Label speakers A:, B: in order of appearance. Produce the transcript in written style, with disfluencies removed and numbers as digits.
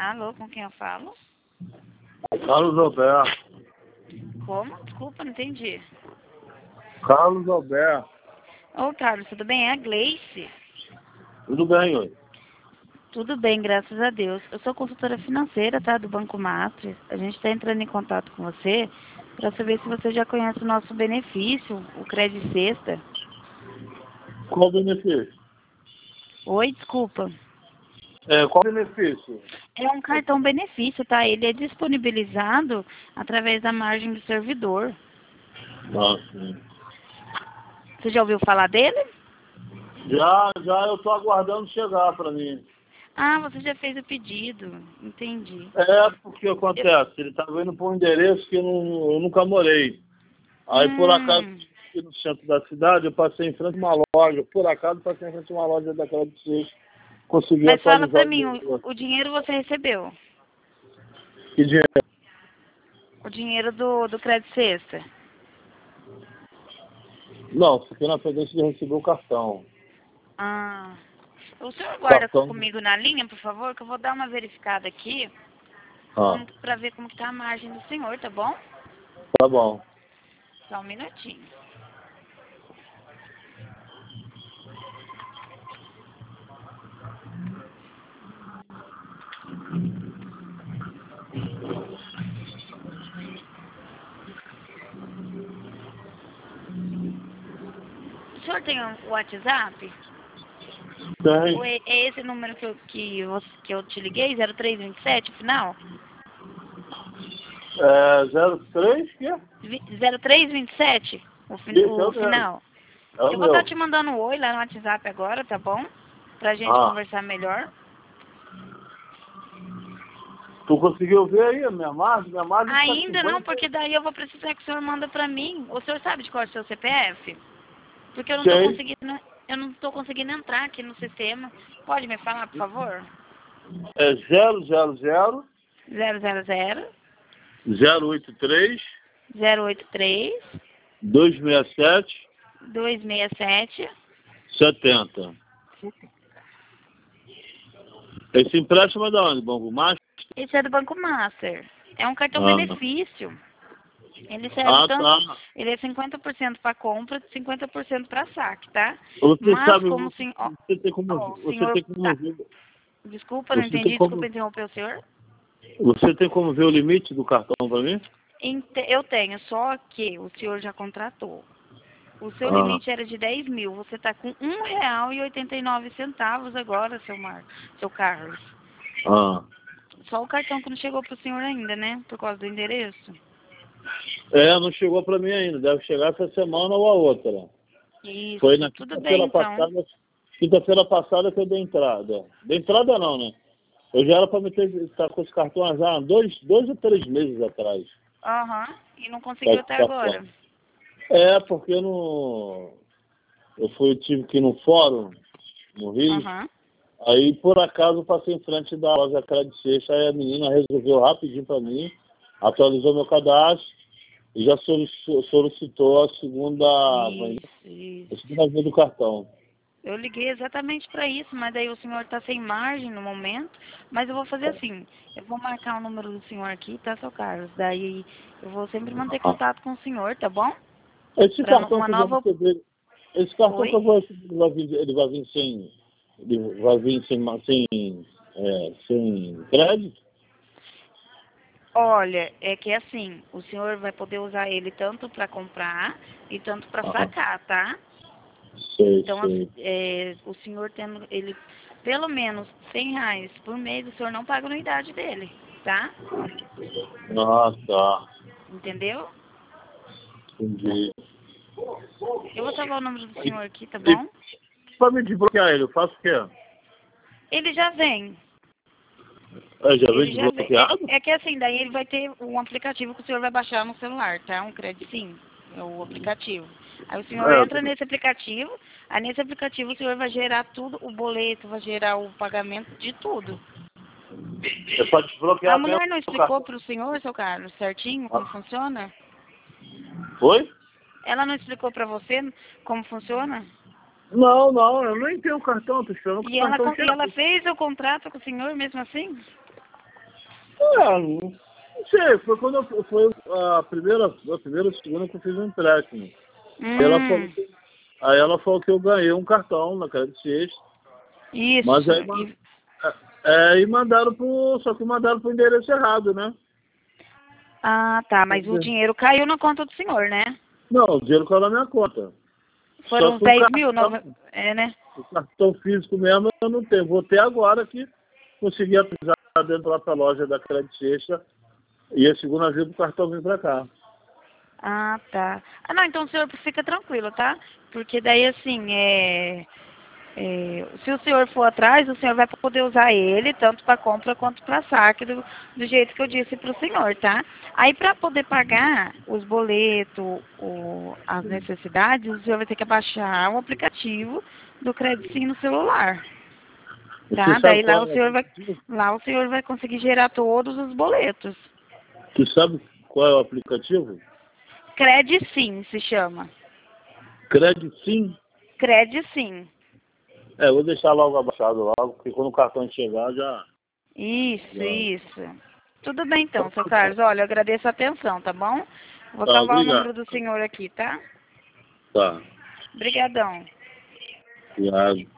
A: Alô, com quem eu falo?
B: Carlos Alberto.
A: Como? Desculpa, não entendi.
B: Carlos Alberto.
A: Ô, Carlos, tudo bem? É a Gleice.
B: Tudo bem, oi?
A: Tudo bem, graças a Deus. Eu sou consultora financeira, tá? Do Banco Master. A gente está entrando em contato com você para saber se você já conhece o nosso benefício, o Crédito Sexta.
B: Qual o benefício?
A: Oi, desculpa.
B: Qual o benefício?
A: É um cartão benefício, tá? Ele é disponibilizado através da margem do servidor.
B: Sim.
A: Você já ouviu falar dele?
B: Já, eu tô aguardando chegar para mim.
A: Ah, você já fez o pedido. Entendi.
B: Porque acontece, ele estava indo para um endereço que eu nunca morei. Aí, por acaso, aqui no centro da cidade, eu passei em frente a uma loja. Por acaso, passei em frente a uma loja daquela de vocês. Consegui
A: Mas fala
B: atualizar
A: pra mim, o dinheiro você recebeu?
B: Que dinheiro?
A: O dinheiro do Crédito Sexta?
B: Não, fiquei na pendência de receber o cartão.
A: Ah. O senhor aguarda
B: Cartão.
A: comigo na linha, por favor, que eu vou dar uma verificada aqui pra ver como que tá a margem do senhor, tá bom?
B: Tá bom.
A: Só um minutinho. O senhor tem um WhatsApp?
B: Tem.
A: Ou é esse número que eu te liguei, 0327, final?
B: 03, que é?
A: 0327, o final. Eu vou estar te mandando um oi lá no WhatsApp agora, tá bom? Pra gente conversar melhor.
B: Tu conseguiu ver aí a minha margem?
A: Ainda não, porque daí eu vou precisar que o senhor manda pra mim. O senhor sabe de qual é o seu CPF? Porque eu não tô conseguindo entrar aqui no sistema. Pode me falar, por favor?
B: É 000
A: 000
B: 083
A: 083
B: 267
A: 267
B: 70. Esse empréstimo é da onde, Banco Master?
A: Esse é do Banco Master. É um cartão benefício. Ele serve ele é 50% para compra, 50% para saque, tá?
B: Você
A: Mas
B: sabe,
A: como
B: você tem como ver.
A: Desculpa, não entendi, desculpa interromper o senhor.
B: Você tem como ver o limite do cartão para mim?
A: Eu tenho, só que o senhor já contratou. O seu limite era de 10 mil, você está com R$1,89 agora, seu Carlos. Só o cartão que não chegou para o senhor ainda, né? Por causa do endereço.
B: Não chegou para mim ainda. Deve chegar essa semana ou a outra.
A: Isso,
B: foi na
A: tudo bem, então.
B: Quinta-feira passada que eu dei entrada. Dei entrada não, né? Eu já era para estar com esse cartão já há 2 ou 3 meses atrás.
A: E não conseguiu até agora.
B: Porque eu tive que ir no fórum, no Rio. Aí, por acaso, passei em frente da loja Crédito Sexta, aí a menina resolveu rapidinho para mim, atualizou meu cadastro e já solicitou a segunda vez do cartão.
A: Eu liguei exatamente para isso, mas daí o senhor está sem margem no momento. Mas eu vou fazer assim, eu vou marcar o número do senhor aqui, tá, seu Carlos? Daí eu vou sempre manter contato com o senhor, tá bom?
B: Esse cartão que eu vou receber, que eu vou receber, ele vai vir sem crédito?
A: Olha, é que assim, o senhor vai poder usar ele tanto para comprar e tanto para sacar, tá? Então, o senhor tendo ele pelo menos R$100 por mês, o senhor não paga a anuidade dele, tá?
B: Tá.
A: Entendeu?
B: Entendi.
A: Eu vou salvar o número do senhor aqui, tá bom?
B: Para me desbloquear ele, eu faço o quê?
A: Ele já vem.
B: Já vem desbloqueado?
A: É que assim, daí ele vai ter um aplicativo que o senhor vai baixar no celular, tá? Um Crédito Sim, é o aplicativo. Aí o senhor entra nesse aplicativo, aí nesse aplicativo o senhor vai gerar tudo, o boleto, vai gerar o pagamento de tudo.
B: Pode desbloquear.
A: A mulher não explicou para o senhor, seu Carlos, certinho como funciona?
B: Oi?
A: Ela não explicou para você como funciona?
B: Não, eu nem tenho cartão, tô esperando o
A: E
B: cartão chegar.
A: ela fez o contrato com o senhor mesmo assim?
B: Não sei, foi quando foi a primeira ou segunda que eu fiz um empréstimo. Aí ela falou que eu ganhei um cartão na Credit Suisse.
A: Isso.
B: Mas aí mandaram só que mandaram pro endereço errado, né?
A: Ah, tá, mas o dinheiro caiu na conta do senhor, né?
B: Não, o dinheiro caiu na minha conta.
A: Foram uns 10 mil, né?
B: O cartão físico mesmo eu não tenho. Vou ter agora que consegui avisar dentro lá pra loja da Credit Suisse e a segunda vez o cartão vem pra cá.
A: Ah, tá. Ah, não, então o senhor fica tranquilo, tá? Porque daí, assim, se o senhor for atrás, o senhor vai poder usar ele tanto para compra quanto para saque, do jeito que eu disse para o senhor, tá? Aí, para poder pagar os boletos, as necessidades, o senhor vai ter que baixar o aplicativo do Credit Sim no celular. Tá? Daí lá o senhor vai conseguir gerar todos os boletos.
B: Tu sabe qual é o aplicativo?
A: Credit Sim se chama.
B: Credit Sim?
A: Credit Sim.
B: Eu vou deixar logo abaixado logo, porque quando o cartão chegar já...
A: Isso. Tudo bem então, seu Carlos. Olha, eu agradeço a atenção, tá bom? Vou salvar
B: obrigado.
A: o número do senhor aqui, tá?
B: Tá.
A: Obrigadão.
B: Obrigado.